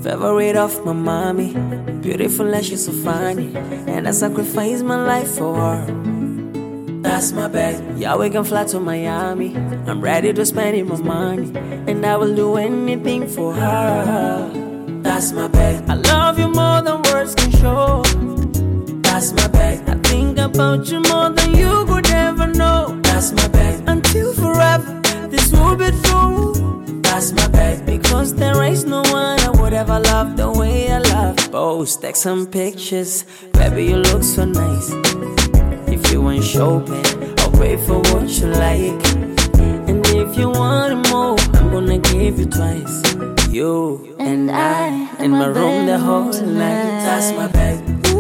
Favorite of my mommy, beautiful and she's so funny, and I sacrifice my life for her. That's my bag. Yeah, we can fly to Miami. I'm ready to spend my money, and I will do anything for her. That's my bag. I love you more than words can show. That's my bag. I think about you more than you could ever know. That's my bag. Until forever, this will be true. That's my bag. Because there is no one I would ever love the way I love. Post, take some pictures. Baby, you look so nice. If you ain't shopping, I'll pay for what you like. And if you want more, I'm gonna give you twice. You and I in my room the whole night. That's my bag.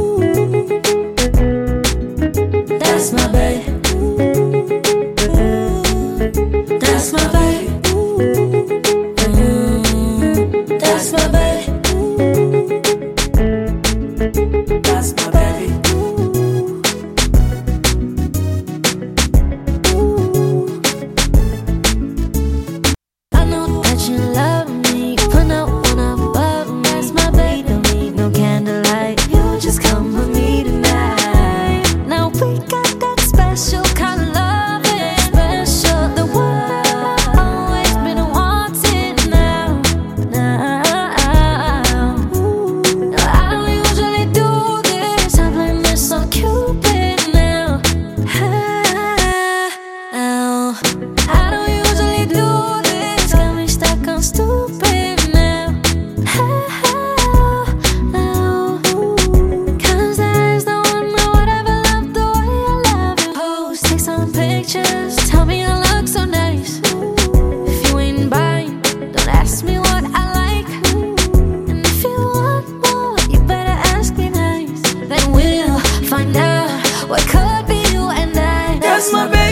That's my bag. That's my bag. That's my bag. That's my baby. I know that you love me. Put no one above me. That's my baby. Don't need no candlelight. You just come with me tonight. Now we got that special kind of love. Special, the one I've always been wanting now. I don't usually do this. I blame this on Cupid now. I don't usually do this. Got me stuck on stupid now. Cause there's no one I would ever love the way I love you. Post, take some pictures. Tell me I look so nice. If you ain't buying, don't ask me what I like. And if you want more, you better ask me nice. Then we'll find out what could be you and I. That's my baby.